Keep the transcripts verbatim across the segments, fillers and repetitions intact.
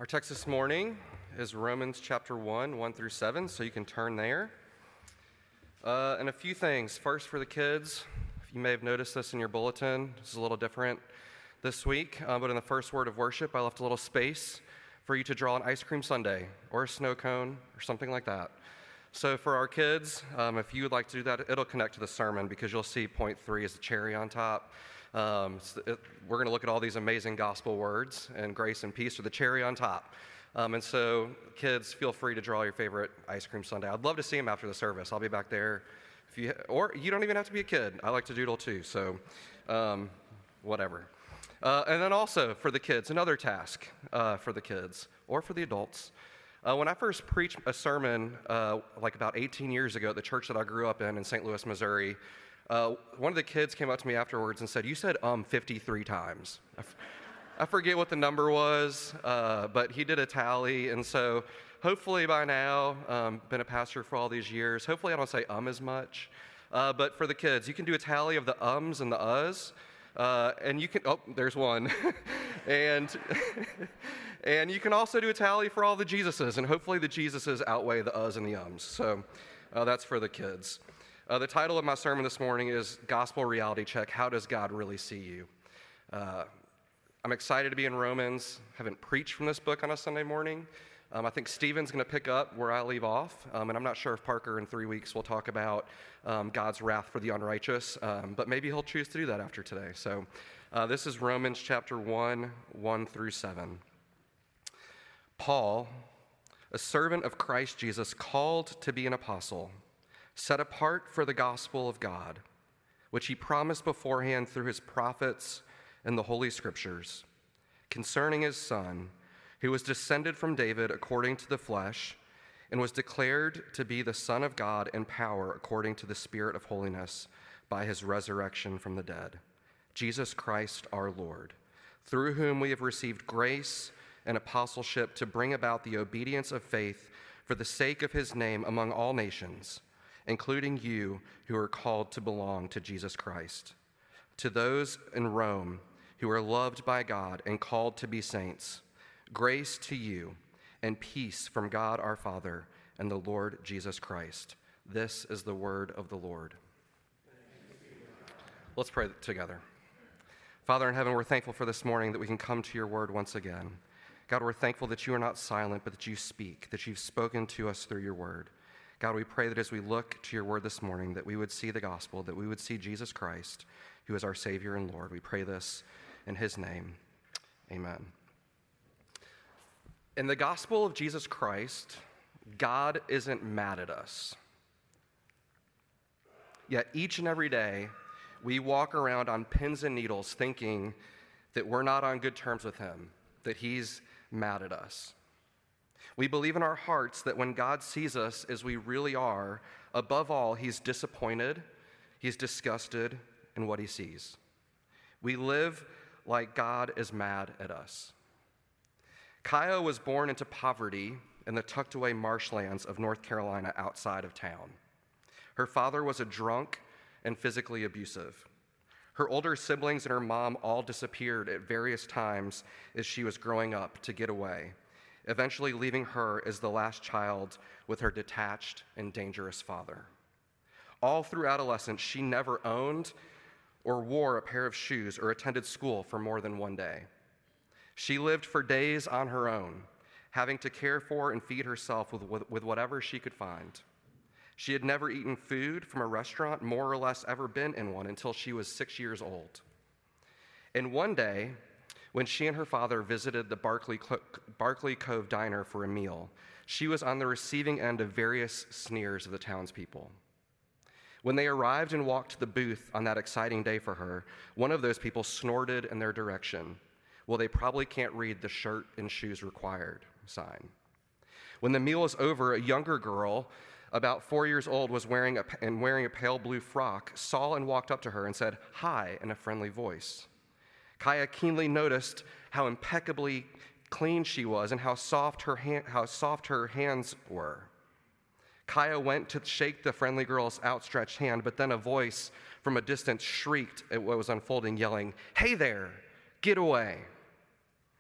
Our text this morning is Romans chapter one, one through seven, so you can turn there. Uh, and a few things. First, for the kids, you may have noticed this in your bulletin. This is a little different this week, uh, but in the first word of worship, I left a little space for you to draw an ice cream sundae or a snow cone or something like that. So for our kids, um, if you would like to do that, it'll connect to the sermon because you'll see point three is the cherry on top. Um, so it, we're going to look at all these amazing gospel words, and grace and peace are the cherry on top. Um, and so, kids, feel free to draw your favorite ice cream sundae. I'd love to see them after the service. I'll be back there. If you, or you don't even have to be a kid. I like to doodle too, so um, whatever. Uh, and then also for the kids, another task uh, for the kids or for the adults. Uh, when I first preached a sermon uh, like about eighteen years ago at the church that I grew up in in Saint Louis, Missouri, Uh, one of the kids came up to me afterwards and said, "You said um fifty-three times." I, f- I forget what the number was, uh, but he did a tally, and so hopefully by now, um, been a pastor for all these years, hopefully I don't say um as much, uh, but for the kids, you can do a tally of the ums and the uhs, uh, and you can, oh, there's one, and and you can also do a tally for all the Jesuses, and hopefully the Jesuses outweigh the uhs and the ums, so uh, that's for the kids. Uh, the title of my sermon this morning is Gospel Reality Check, How Does God Really See You? Uh, I'm excited to be in Romans. I haven't preached from this book on a Sunday morning. Um, I think Stephen's going to pick up where I leave off, um, and I'm not sure if Parker in three weeks will talk about um, God's wrath for the unrighteous, um, but maybe he'll choose to do that after today. So uh, this is Romans chapter one, one through seven. Paul, a servant of Christ Jesus, called to be an apostle, set apart for the gospel of God, which he promised beforehand through his prophets in the Holy Scriptures, concerning his Son, who was descended from David according to the flesh, and was declared to be the Son of God in power according to the Spirit of holiness by his resurrection from the dead, Jesus Christ our Lord, through whom we have received grace and apostleship to bring about the obedience of faith for the sake of his name among all nations, including you who are called to belong to Jesus Christ. To those in Rome who are loved by God and called to be saints, grace to you and peace from God our Father and the Lord Jesus Christ. This is the word of the Lord. Let's pray together. Father in heaven, we're thankful for this morning that we can come to your word once again. God, we're thankful that you are not silent, but that you speak, that you've spoken to us through your word. God, we pray that as we look to your word this morning, that we would see the gospel, that we would see Jesus Christ, who is our Savior and Lord. We pray this in his name. Amen. In the gospel of Jesus Christ, God isn't mad at us. Yet each and every day, we walk around on pins and needles thinking that we're not on good terms with him, that he's mad at us. We believe in our hearts that when God sees us as we really are, above all, he's disappointed, he's disgusted in what he sees. We live like God is mad at us. Kaya was born into poverty in the tucked-away marshlands of North Carolina outside of town. Her father was a drunk and physically abusive. Her older siblings and her mom all disappeared at various times as she was growing up to get away, eventually leaving her as the last child with her detached and dangerous father. All through adolescence, she never owned or wore a pair of shoes or attended school for more than one day. She lived for days on her own, having to care for and feed herself with, with, with whatever she could find. She had never eaten food from a restaurant, more or less ever been in one, until she was six years old. And one day, when she and her father visited the Barclay, Barclay Cove Diner for a meal, she was on the receiving end of various sneers of the townspeople. When they arrived and walked to the booth on that exciting day for her, one of those people snorted in their direction. Well, they probably can't read the shirt and shoes required sign. When the meal was over, a younger girl, about four years old, was wearing a, and wearing a pale blue frock, saw and walked up to her and said, "Hi," in a friendly voice. Kaya keenly noticed how impeccably clean she was and how soft her hand, how soft her hands were. Kaya went to shake the friendly girl's outstretched hand, but then a voice from a distance shrieked at what was unfolding, yelling, "Hey there, get away."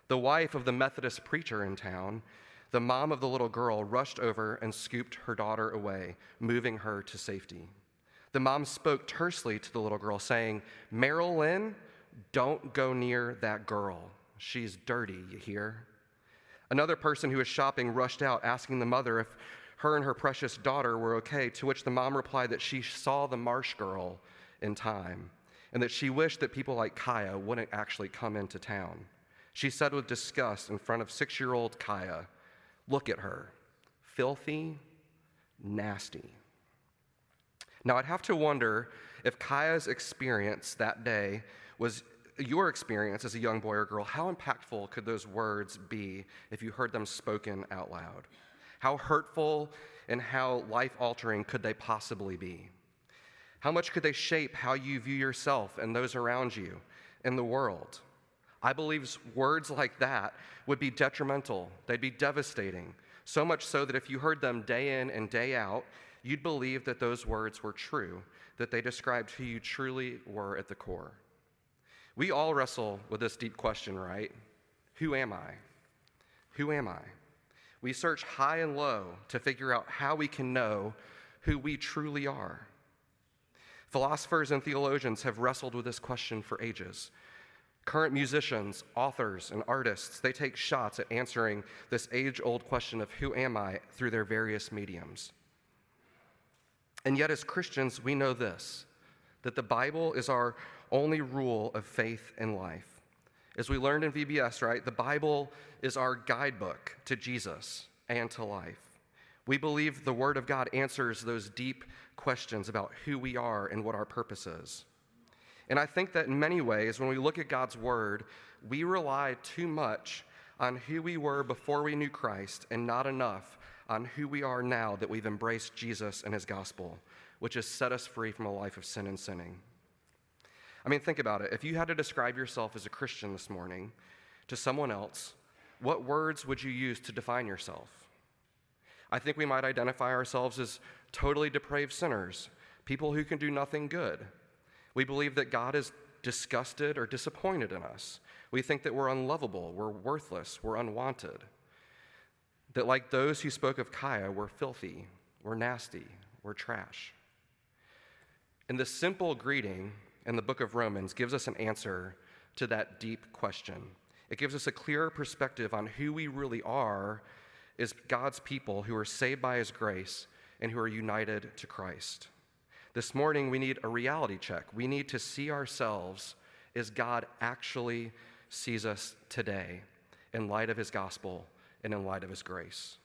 The wife of the Methodist preacher in town, the mom of the little girl, rushed over and scooped her daughter away, moving her to safety. The mom spoke tersely to the little girl, saying, "Meryl Lynn, don't go near that girl. She's dirty, you hear?" Another person who was shopping rushed out, asking the mother if her and her precious daughter were okay, to which the mom replied that she saw the Marsh girl in time, and that she wished that people like Kaya wouldn't actually come into town. She said with disgust in front of six-year-old Kaya, "Look at her, filthy, nasty." Now, I'd have to wonder if Kaya's experience that day was your experience as a young boy or girl. How impactful could those words be if you heard them spoken out loud? How hurtful and how life-altering could they possibly be? How much could they shape how you view yourself and those around you in the world? I believe words like that would be detrimental. They'd be devastating, so much so that if you heard them day in and day out, you'd believe that those words were true, that they described who you truly were at the core. We all wrestle with this deep question, right? Who am I? Who am I? We search high and low to figure out how we can know who we truly are. Philosophers and theologians have wrestled with this question for ages. Current musicians, authors, and artists, they take shots at answering this age-old question of who am I through their various mediums. And yet as Christians, we know this, that the Bible is our only rule of faith and life. As we learned in V B S, right, the Bible is our guidebook to Jesus and to life. We believe the Word of God answers those deep questions about who we are and what our purpose is. And I think that in many ways, when we look at God's Word, we rely too much on who we were before we knew Christ and not enough on who we are now that we've embraced Jesus and his gospel, which has set us free from a life of sin and sinning. I mean, think about it. If you had to describe yourself as a Christian this morning to someone else, what words would you use to define yourself? I think we might identify ourselves as totally depraved sinners, people who can do nothing good. We believe that God is disgusted or disappointed in us. We think that we're unlovable, we're worthless, we're unwanted. That like those who spoke of Kaya, we're filthy, we're nasty, we're trash. And the simple greeting in the book of Romans gives us an answer to that deep question. It gives us a clearer perspective on who we really are as God's people who are saved by his grace and who are united to Christ. This morning, we need a reality check. We need to see ourselves as God actually sees us today in light of his gospel and in light of his grace.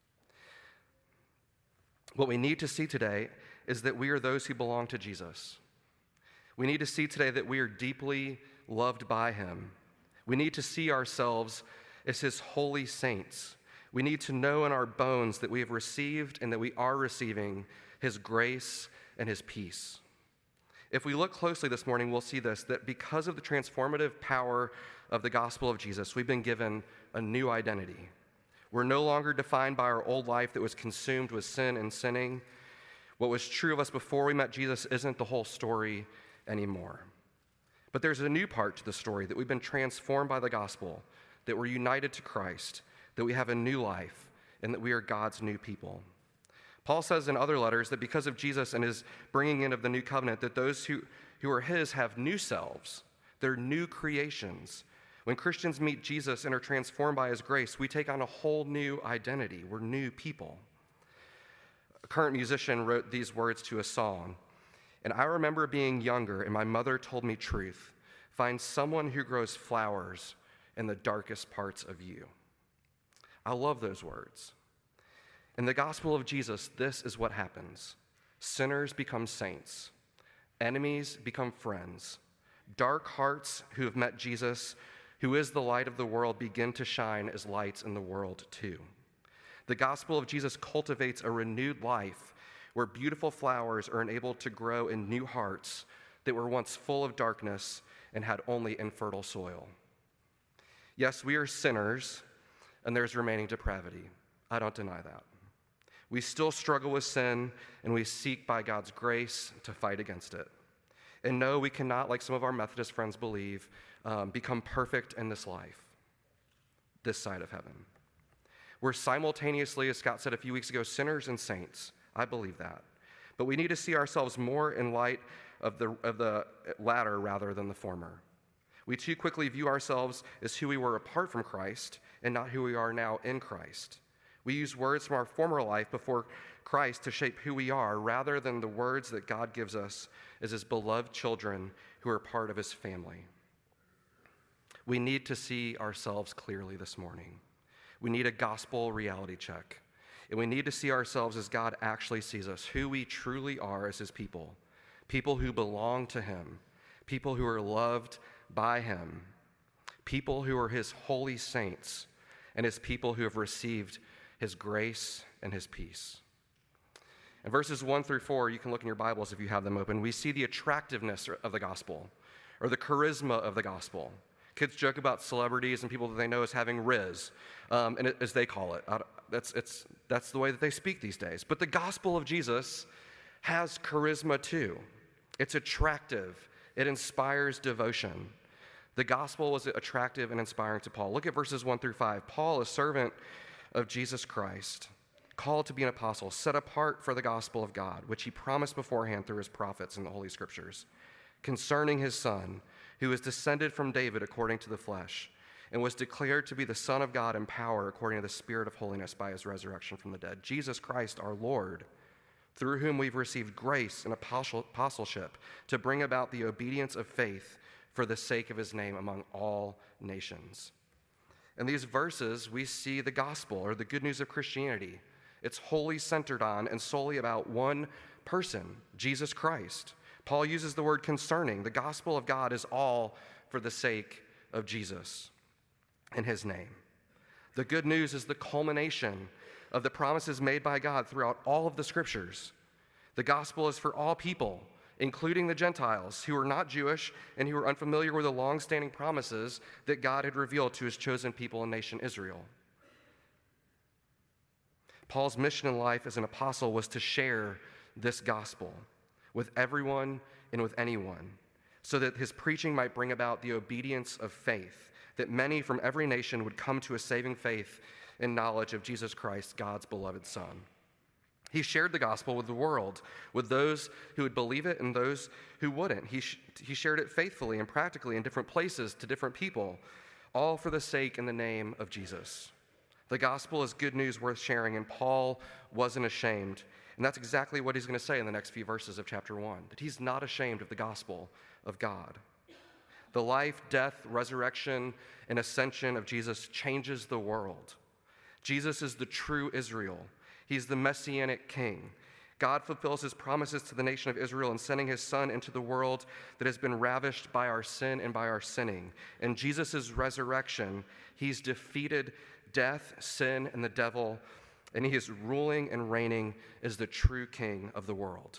What we need to see today is that we are those who belong to Jesus. We need to see today that we are deeply loved by him. We need to see ourselves as his holy saints. We need to know in our bones that we have received and that we are receiving his grace and his peace. If we look closely this morning, we'll see this, that because of the transformative power of the gospel of Jesus, we've been given a new identity. We're no longer defined by our old life that was consumed with sin and sinning. What was true of us before we met Jesus isn't the whole story anymore. But there's a new part to the story, that we've been transformed by the gospel, that we're united to Christ, that we have a new life, and that we are God's new people. Paul says in other letters that because of Jesus and his bringing in of the new covenant, that those who, who are his have new selves. They're new creations. When Christians meet Jesus and are transformed by his grace, we take on a whole new identity. We're new people. A current musician wrote these words to a song. "And I remember being younger, and my mother told me truth. Find someone who grows flowers in the darkest parts of you." I love those words. In the gospel of Jesus, this is what happens. Sinners become saints. Enemies become friends. Dark hearts who have met Jesus, who is the light of the world, begin to shine as lights in the world too. The gospel of Jesus cultivates a renewed life where beautiful flowers are enabled to grow in new hearts that were once full of darkness and had only infertile soil. Yes, we are sinners, and there's remaining depravity. I don't deny that. We still struggle with sin, and we seek by God's grace to fight against it. And no, we cannot, like some of our Methodist friends believe, um, become perfect in this life. this side of heaven. We're simultaneously, as Scott said a few weeks ago, sinners and saints. I believe that. But we need to see ourselves more in light of the, of the latter rather than the former. We too quickly view ourselves as who we were apart from Christ and not who we are now in Christ. We use words from our former life before Christ to shape who we are rather than the words that God gives us as his beloved children who are part of his family. We need to see ourselves clearly this morning. We need a gospel reality check. And we need to see ourselves as God actually sees us, who we truly are as his people, people who belong to him, people who are loved by him, people who are his holy saints, and his people who have received his grace and his peace. In verses one through four, you can look in your Bibles if you have them open, we see the attractiveness of the gospel, or the charisma of the gospel. Kids joke about celebrities and people that they know as having riz, um, and it, as they call it. That's, it's, that's the way that they speak these days. But the gospel of Jesus has charisma too. It's attractive. It inspires devotion. The gospel was attractive and inspiring to Paul. Look at verses one through five. Paul, a servant of Jesus Christ, called to be an apostle, set apart for the gospel of God, which he promised beforehand through his prophets in the Holy Scriptures, concerning his Son, who is descended from David according to the flesh, and was declared to be the Son of God in power according to the Spirit of holiness by his resurrection from the dead, Jesus Christ our Lord, through whom we've received grace and apostleship to bring about the obedience of faith for the sake of his name among all nations. In these verses, we see the gospel, or the good news of Christianity. It's wholly centered on and solely about one person, Jesus Christ. Paul uses the word concerning. The gospel of God is all for the sake of Jesus and his name. The good news is the culmination of the promises made by God throughout all of the scriptures. The gospel is for all people, including the Gentiles who are not Jewish and who are unfamiliar with the long-standing promises that God had revealed to his chosen people and nation Israel. Paul's mission in life as an apostle was to share this gospel with everyone and with anyone, so that his preaching might bring about the obedience of faith, that many from every nation would come to a saving faith and knowledge of Jesus Christ, God's beloved Son. He shared the gospel with the world, with those who would believe it and those who wouldn't. He, sh- he shared it faithfully and practically in different places to different people, all for the sake and the name of Jesus. The gospel is good news worth sharing, and Paul wasn't ashamed. And that's exactly what he's going to say in the next few verses of chapter one, that he's not ashamed of the gospel of God. The life, death, resurrection, and ascension of Jesus changes the world. Jesus is the true Israel. He's the messianic king. God fulfills his promises to the nation of Israel in sending his Son into the world that has been ravished by our sin and by our sinning. In Jesus' resurrection, he's defeated death, sin, and the devil, and he is ruling and reigning as the true king of the world.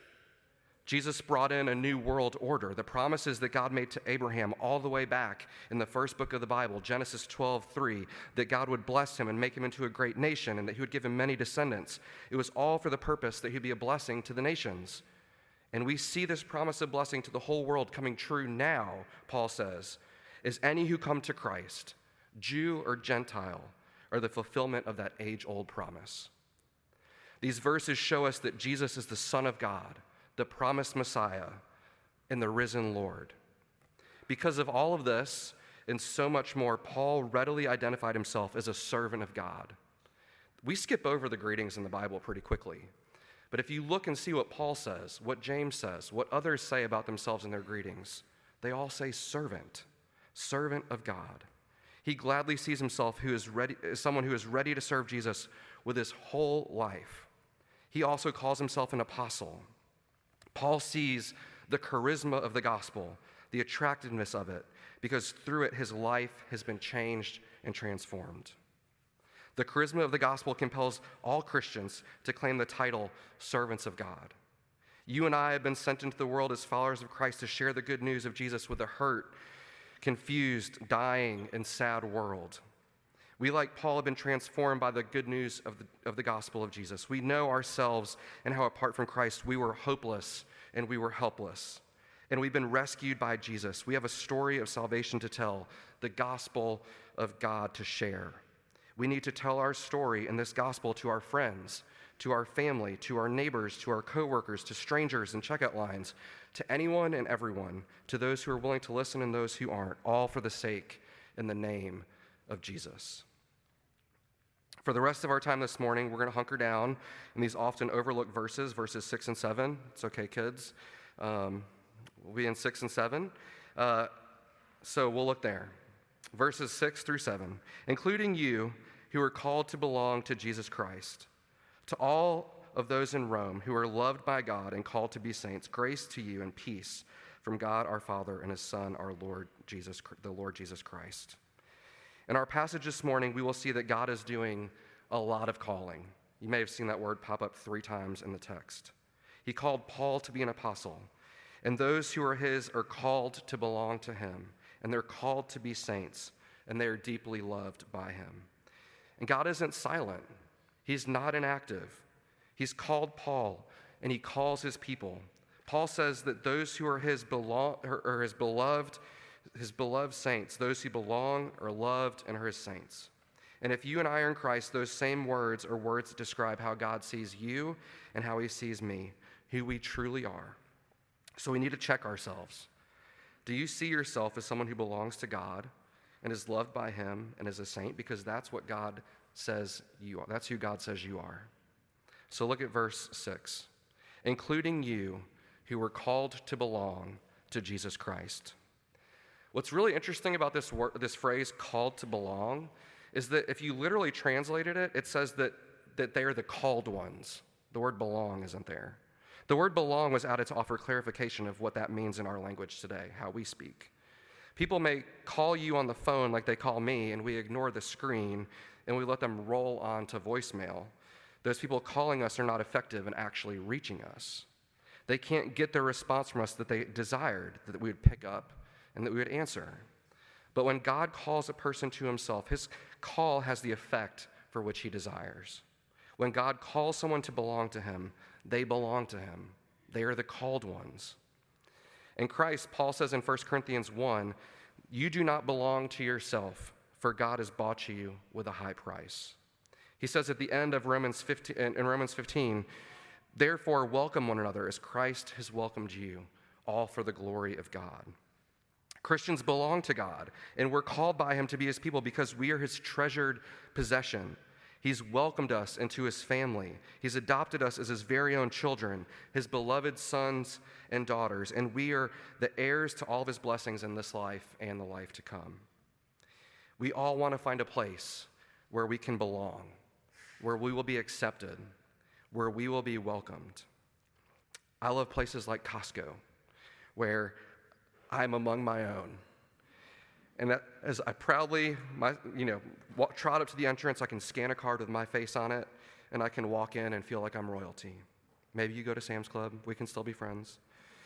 Jesus brought in a new world order, the promises that God made to Abraham all the way back in the first book of the Bible, Genesis twelve three, that God would bless him and make him into a great nation and that he would give him many descendants. It was all for the purpose that he'd be a blessing to the nations. And we see this promise of blessing to the whole world coming true now, Paul says, as any who come to Christ, Jew or Gentile, are the fulfillment of that age-old promise. These verses show us that Jesus is the Son of God, the promised Messiah, and the risen Lord. Because of all of this and so much more, Paul readily identified himself as a servant of God. We skip over the greetings in the Bible pretty quickly, but if you look and see what Paul says, what James says, what others say about themselves in their greetings, they all say servant, servant of God. He gladly sees himself who is ready, as someone who is ready to serve Jesus with his whole life. He also calls himself an apostle. Paul sees the charisma of the gospel, the attractiveness of it, because through it his life has been changed and transformed. The charisma of the gospel compels all Christians to claim the title servants of God. You and I have been sent into the world as followers of Christ to share the good news of Jesus with a hurt, confused, dying, and sad world. We, like Paul, have been transformed by the good news of the, of the gospel of Jesus. We know ourselves and how apart from Christ we were hopeless and we were helpless. And we've been rescued by Jesus. We have a story of salvation to tell, the gospel of God to share. We need to tell our story in this gospel to our friends, to our family, to our neighbors, to our coworkers, to strangers in checkout lines, to anyone and everyone, to those who are willing to listen and those who aren't, all for the sake and the name of Jesus. For the rest of our time this morning, we're going to hunker down in these often overlooked verses, verses six and seven. It's okay, kids. Um, we'll be in six and seven. Uh, so we'll look there. Verses six through seven. Including you who are called to belong to Jesus Christ. To all of those in Rome who are loved by God and called to be saints, grace to you and peace from God our Father and his Son, our Lord Jesus, the Lord Jesus Christ. In our passage this morning, we will see that God is doing a lot of calling. You may have seen that word pop up three times in the text. He called Paul to be an apostle, and those who are his are called to belong to him, and they're called to be saints, and they are deeply loved by him. And God isn't silent. He's not inactive. He's called Paul, and he calls his people. Paul says that those who are his, belong, or his beloved his beloved saints, those who belong, are loved, and are his saints. And if you and I are in Christ, those same words are words that describe how God sees you and how he sees me, who we truly are. So we need to check ourselves. Do you see yourself as someone who belongs to God and is loved by him and is a saint? Because that's what God says you are. That's who God says you are. So look at verse six. Including you who were called to belong to Jesus Christ. What's really interesting about this word, this phrase, called to belong, is that if you literally translated it, it says that, that they are the called ones. The word belong isn't there. The word belong was added to offer clarification of what that means in our language today, how we speak. People may call you on the phone like they call me, and we ignore the screen, and we let them roll on to voicemail. Those people calling us are not effective in actually reaching us. They can't get the response from us that they desired, that we would pick up and that we would answer. But when God calls a person to himself, his call has the effect for which he desires. When God calls someone to belong to him, they belong to him. They are the called ones. In Christ, Paul says in First Corinthians one, you do not belong to yourself, for God has bought you with a high price. He says at the end of Romans fifteen, in Romans fifteen, therefore welcome one another as Christ has welcomed you, all for the glory of God. Christians belong to God, and we're called by him to be his people because we are his treasured possession. He's welcomed us into his family. He's adopted us as his very own children, his beloved sons and daughters, and we are the heirs to all of his blessings in this life and the life to come. We all want to find a place where we can belong, where we will be accepted, where we will be welcomed. I love places like Costco, where I'm among my own. And that, as I proudly, my, you know, walk, trot up to the entrance, I can scan a card with my face on it, and I can walk in and feel like I'm royalty. Maybe you go to Sam's Club. We can still be friends.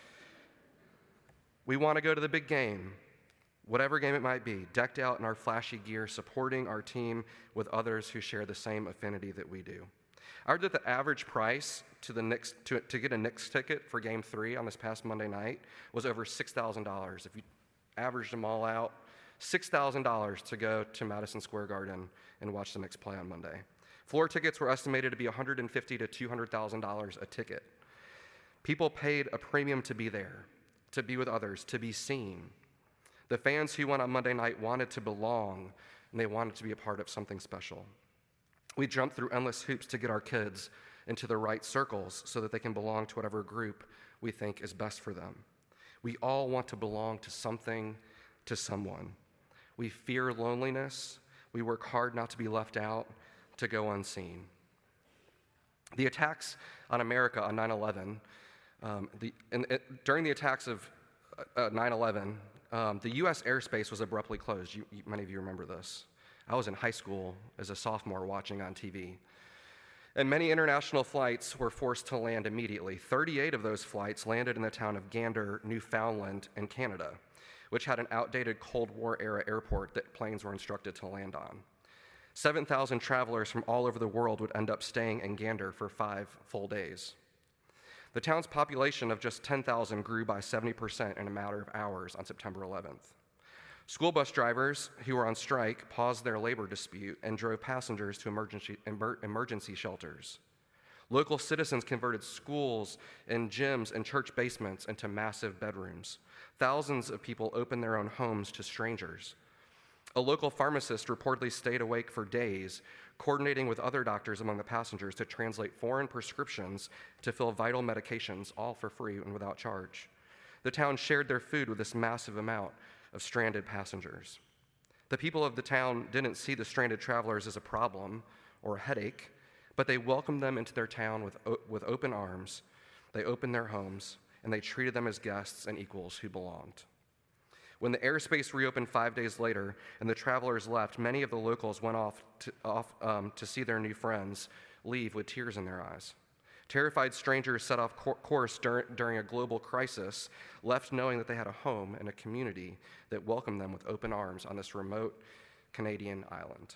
We want to go to the big game, whatever game it might be, decked out in our flashy gear, supporting our team with others who share the same affinity that we do. I heard that the average price to the Knicks, to, to get a Knicks ticket for Game three on this past Monday night was over six thousand dollars. If you averaged them all out, six thousand dollars to go to Madison Square Garden and watch the Knicks play on Monday. Floor tickets were estimated to be one hundred fifty thousand dollars to two hundred thousand dollars a ticket. People paid a premium to be there, to be with others, to be seen. The fans who went on Monday night wanted to belong, and they wanted to be a part of something special. We jumped through endless hoops to get our kids into the right circles so that they can belong to whatever group we think is best for them. We all want to belong to something, to someone. We fear loneliness. We work hard not to be left out, to go unseen. The attacks on America on nine eleven, um, the, and it, during the attacks of uh, nine eleven, um, the U S airspace was abruptly closed. You, you, many of you remember this. I was in high school as a sophomore watching on T V. And many international flights were forced to land immediately. thirty-eight of those flights landed in the town of Gander, Newfoundland, in Canada, which had an outdated Cold War-era airport that planes were instructed to land on. seven thousand travelers from all over the world would end up staying in Gander for five full days. The town's population of just ten thousand grew by seventy percent in a matter of hours on September eleventh. School bus drivers who were on strike paused their labor dispute and drove passengers to emergency, emer, emergency shelters. Local citizens converted schools and gyms and church basements into massive bedrooms. Thousands of people opened their own homes to strangers. A local pharmacist reportedly stayed awake for days, coordinating with other doctors among the passengers to translate foreign prescriptions to fill vital medications, all for free and without charge. The town shared their food with this massive amount of stranded passengers. The people of the town didn't see the stranded travelers as a problem or a headache, but they welcomed them into their town with, with open arms. They opened their homes, and they treated them as guests and equals who belonged. When the airspace reopened five days later and the travelers left, many of the locals went off to, off, um, to see their new friends leave with tears in their eyes. Terrified strangers set off course dur- during a global crisis, left knowing that they had a home and a community that welcomed them with open arms on this remote Canadian island.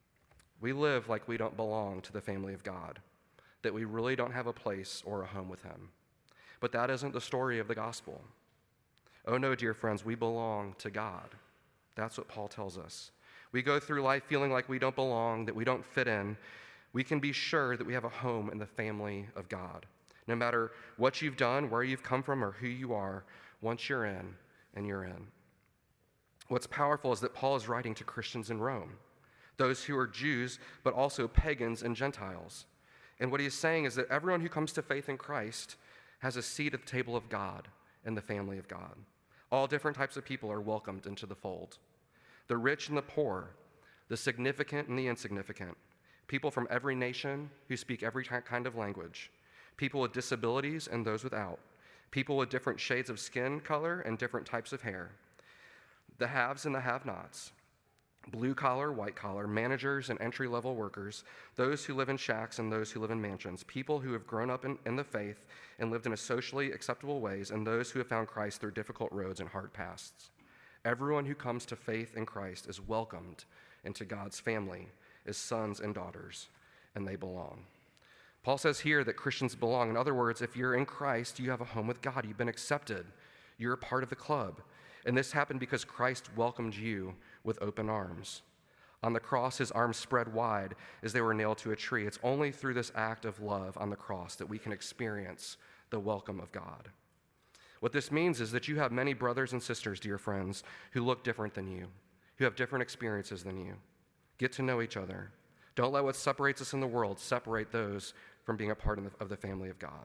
We live like we don't belong to the family of God, that we really don't have a place or a home with Him. But that isn't the story of the gospel. Oh no, dear friends, we belong to God. That's what Paul tells us. We go through life feeling like we don't belong, that we don't fit in. We can be sure that we have a home in the family of God. No matter what you've done, where you've come from, or who you are, once you're in, and you're in. What's powerful is that Paul is writing to Christians in Rome, those who are Jews, but also pagans and Gentiles. And what he is saying is that everyone who comes to faith in Christ has a seat at the table of God in the family of God. All different types of people are welcomed into the fold. The rich and the poor, the significant and the insignificant, people from every nation who speak every kind of language, people with disabilities and those without, people with different shades of skin color and different types of hair, the haves and the have-nots, blue collar, white collar, managers and entry-level workers, those who live in shacks and those who live in mansions, people who have grown up in, in the faith and lived in a socially acceptable ways, and those who have found Christ through difficult roads and hard paths. Everyone who comes to faith in Christ is welcomed into God's family as sons and daughters, and they belong. Paul says here that Christians belong. In other words, if you're in Christ, you have a home with God. You've been accepted. You're a part of the club. And this happened because Christ welcomed you with open arms. On the cross, his arms spread wide as they were nailed to a tree. It's only through this act of love on the cross that we can experience the welcome of God. What this means is that you have many brothers and sisters, dear friends, who look different than you, who have different experiences than you. Get to know each other. Don't let what separates us in the world separate those from being a part of the, of the family of God.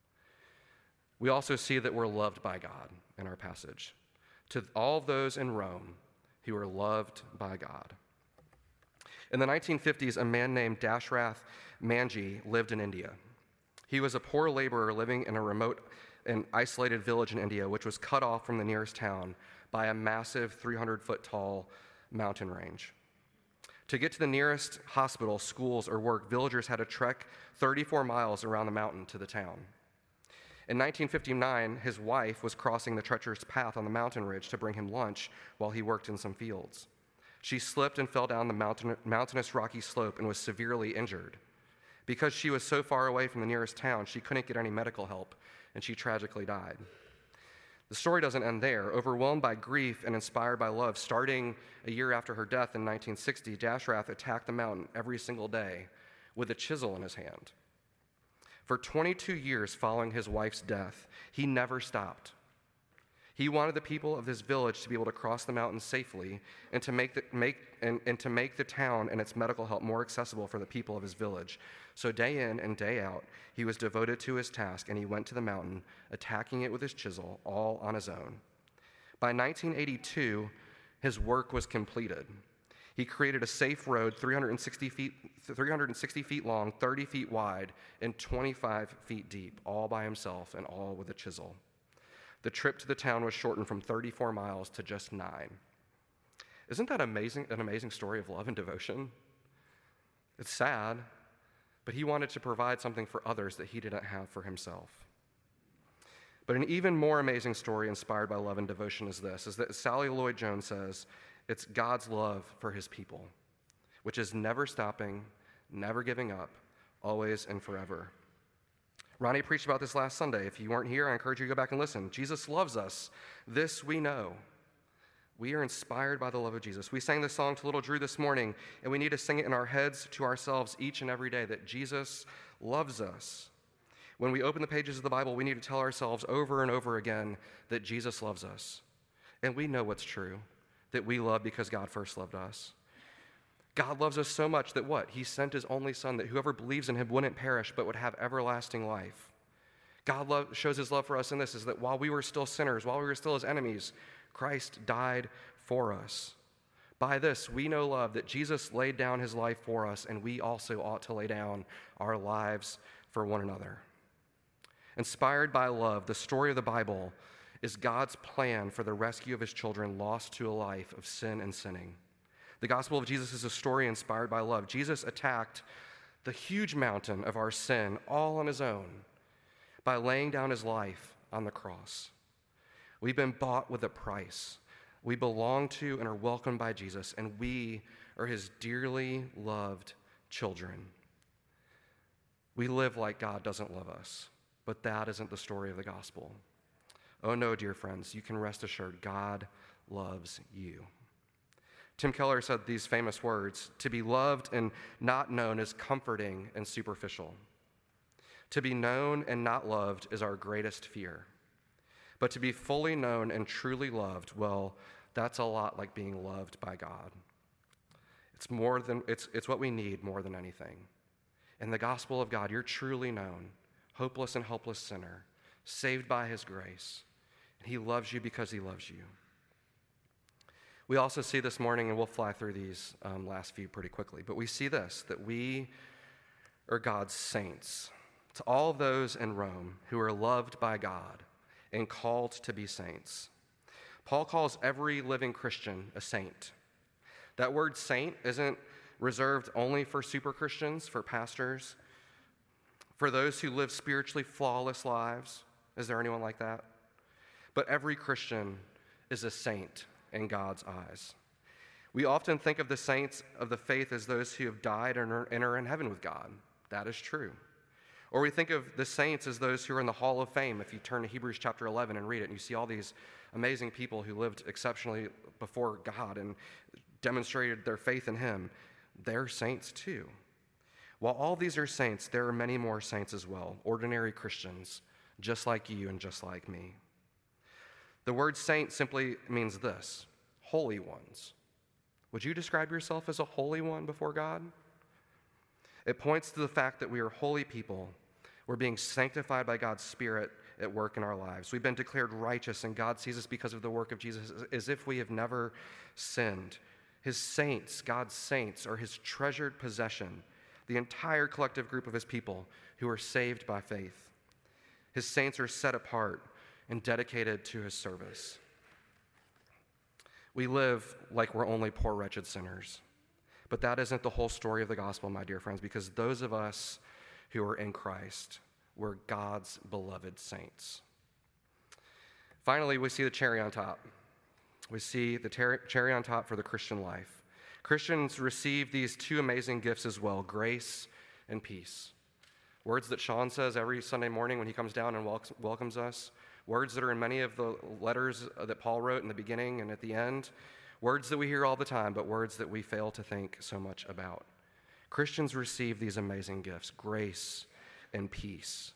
We also see that we're loved by God in our passage. To all those in Rome who are loved by God. In the nineteen fifties, a man named Dashrath Manji lived in India. He was a poor laborer living in a remote and isolated village in India, which was cut off from the nearest town by a massive three hundred foot tall mountain range. To get to the nearest hospital, schools, or work, villagers had to trek thirty-four miles around the mountain to the town. In nineteen fifty-nine, his wife was crossing the treacherous path on the mountain ridge to bring him lunch while he worked in some fields. She slipped and fell down the mountain, mountainous rocky slope and was severely injured. Because she was so far away from the nearest town, she couldn't get any medical help, and she tragically died. The story doesn't end there. Overwhelmed by grief and inspired by love, starting a year after her death in nineteen sixty, Dashrath attacked the mountain every single day with a chisel in his hand. For twenty-two years following his wife's death, he never stopped. He wanted the people of this village to be able to cross the mountain safely and to make the, make, and, and to make the town and its medical help more accessible for the people of his village. So day in and day out, he was devoted to his task, and he went to the mountain, attacking it with his chisel, all on his own. By nineteen eighty-two, his work was completed. He created a safe road three hundred sixty feet, three hundred sixty feet long, thirty feet wide, and twenty-five feet deep, all by himself and all with a chisel. The trip to the town was shortened from thirty-four miles to just nine. Isn't that amazing? An amazing story of love and devotion? It's sad, but he wanted to provide something for others that he didn't have for himself. But an even more amazing story inspired by love and devotion is this, is that Sally Lloyd-Jones says, it's God's love for his people, which is never stopping, never giving up, always and forever. Ronnie preached about this last Sunday. If you weren't here, I encourage you to go back and listen. Jesus loves us. This we know. We are inspired by the love of Jesus. We sang this song to little Drew this morning, and we need to sing it in our heads to ourselves each and every day, that Jesus loves us. When we open the pages of the Bible, we need to tell ourselves over and over again that Jesus loves us. And we know what's true, that we love because God first loved us. God loves us so much that what? He sent his only son, that whoever believes in him wouldn't perish but would have everlasting life. God love, shows his love for us in this, is that while we were still sinners, while we were still his enemies, Christ died for us. By this, we know love, that Jesus laid down his life for us, and we also ought to lay down our lives for one another. Inspired by love, the story of the Bible is God's plan for the rescue of his children lost to a life of sin and sinning. The gospel of Jesus is a story inspired by love. Jesus attacked the huge mountain of our sin all on his own by laying down his life on the cross. We've been bought with a price. We belong to and are welcomed by Jesus, and we are his dearly loved children. We live like God doesn't love us, but that isn't the story of the gospel. Oh no, dear friends, you can rest assured God loves you. Tim Keller said these famous words: to be loved and not known is comforting and superficial. To be known and not loved is our greatest fear. But to be fully known and truly loved, well, that's a lot like being loved by God. It's more than it's it's what we need more than anything. In the gospel of God, you're truly known, hopeless and helpless sinner, saved by his grace. And he loves you because he loves you. We also see this morning, and we'll fly through these um, last few pretty quickly, but we see this, that we are God's saints. To all those in Rome who are loved by God and called to be saints. Paul calls every living Christian a saint. That word saint isn't reserved only for super Christians, for pastors, for those who live spiritually flawless lives. Is there anyone like that? But every Christian is a saint in God's eyes. We often think of the saints of the faith as those who have died and are, and are in heaven with God. That is true. Or we think of the saints as those who are in the Hall of Fame. If you turn to Hebrews chapter eleven and read it, and you see all these amazing people who lived exceptionally before God and demonstrated their faith in him, they're saints too. While all these are saints, there are many more saints as well, ordinary Christians, just like you and just like me. The word saint simply means this: holy ones. Would you describe yourself as a holy one before God? It points to the fact that we are holy people. We're being sanctified by God's Spirit at work in our lives. We've been declared righteous, and God sees us because of the work of Jesus as if we have never sinned. His saints, God's saints, are his treasured possession, the entire collective group of his people who are saved by faith. His saints are set apart and dedicated to his service. We live like we're only poor, wretched sinners. But that isn't the whole story of the gospel, my dear friends, because those of us who are in Christ, we're God's beloved saints. Finally, we see the cherry on top. We see the ter- cherry on top for the Christian life. Christians receive these two amazing gifts as well: grace and peace. Words that Sean says every Sunday morning when he comes down and wel- welcomes us. Words that are in many of the letters that Paul wrote in the beginning and at the end. Words that we hear all the time, but words that we fail to think so much about. Christians receive these amazing gifts: grace and peace.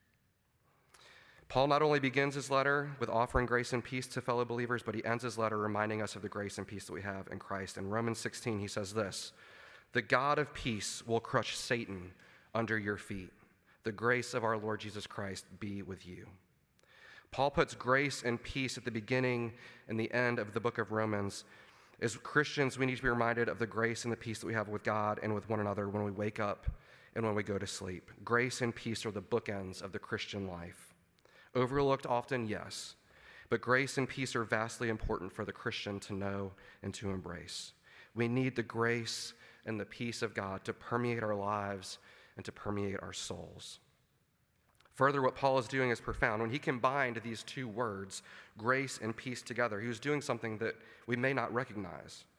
Paul not only begins his letter with offering grace and peace to fellow believers, but he ends his letter reminding us of the grace and peace that we have in Christ. In Romans sixteen, he says this: "The God of peace will crush Satan under your feet. The grace of our Lord Jesus Christ be with you." Paul puts grace and peace at the beginning and the end of the book of Romans. As Christians, we need to be reminded of the grace and the peace that we have with God and with one another when we wake up and when we go to sleep. Grace and peace are the bookends of the Christian life. Overlooked often, yes, but grace and peace are vastly important for the Christian to know and to embrace. We need the grace and the peace of God to permeate our lives and to permeate our souls. Further, what Paul is doing is profound. When he combined these two words, grace and peace, together, he was doing something that we may not recognize.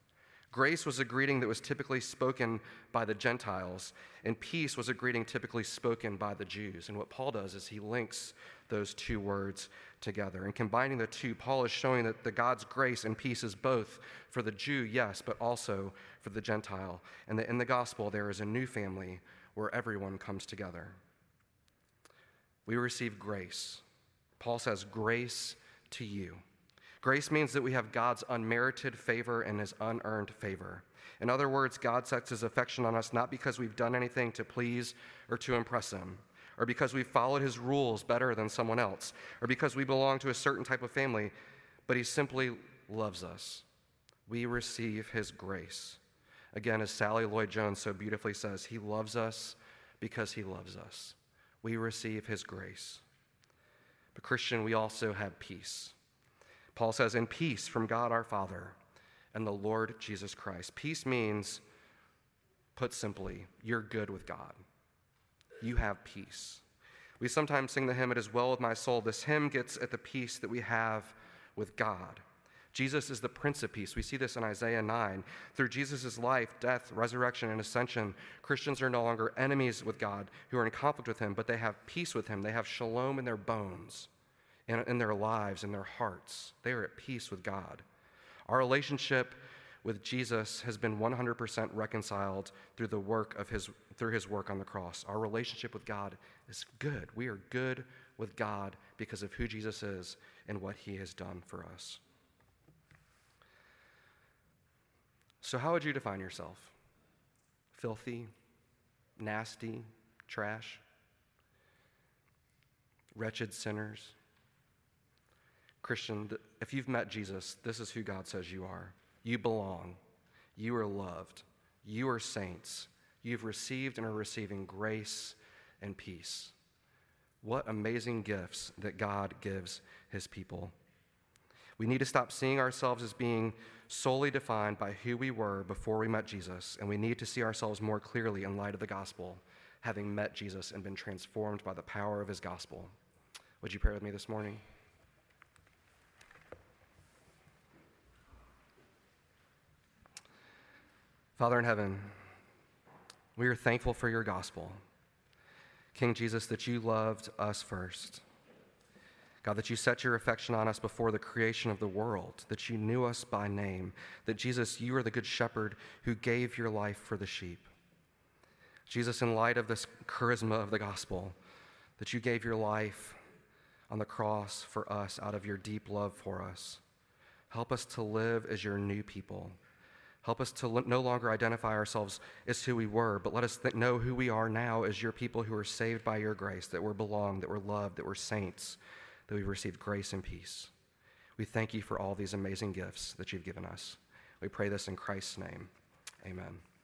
Grace was a greeting that was typically spoken by the Gentiles, and peace was a greeting typically spoken by the Jews. And what Paul does is he links those two words together. And combining the two, Paul is showing that the God's grace and peace is both for the Jew, yes, but also for the Gentile. And that in the gospel, there is a new family where everyone comes together. We receive grace. Paul says, grace to you. Grace means that we have God's unmerited favor and his unearned favor. In other words, God sets his affection on us not because we've done anything to please or to impress him, or because we've followed his rules better than someone else, or because we belong to a certain type of family, but he simply loves us. We receive his grace. Again, as Sally Lloyd-Jones so beautifully says, he loves us because he loves us. We receive his grace. But Christian, we also have peace. Paul says, in peace from God our Father and the Lord Jesus Christ. Peace means, put simply, you're good with God. You have peace. We sometimes sing the hymn, "It is well with my soul." This hymn gets at the peace that we have with God. Jesus is the Prince of Peace. We see this in Isaiah nine. Through Jesus' life, death, resurrection, and ascension, Christians are no longer enemies with God who are in conflict with him, but they have peace with him. They have shalom in their bones, in, in their lives, in their hearts. They are at peace with God. Our relationship with Jesus has been one hundred percent reconciled through the work of his through his work on the cross. Our relationship with God is good. We are good with God because of who Jesus is and what he has done for us. So how would you define yourself? Filthy, nasty, trash, wretched sinners? Christian, if you've met Jesus, this is who God says you are. You belong. You are loved. You are saints. You've received and are receiving grace and peace. What amazing gifts that God gives his people. We need to stop seeing ourselves as being solely defined by who we were before we met Jesus, and we need to see ourselves more clearly in light of the gospel, having met Jesus and been transformed by the power of his gospel. Would you pray with me this morning? Father in heaven, we are thankful for your gospel. King Jesus, that you loved us first. God, that you set your affection on us before the creation of the world, that you knew us by name, that Jesus, you are the good shepherd who gave your life for the sheep. Jesus, in light of this charisma of the gospel, that you gave your life on the cross for us out of your deep love for us. Help us to live as your new people. Help us to no longer identify ourselves as who we were, but let us th- know who we are now as your people who are saved by your grace, that we're belonged, that we're loved, that we're saints, that we've received grace and peace. We thank you for all these amazing gifts that you've given us. We pray this in Christ's name. Amen.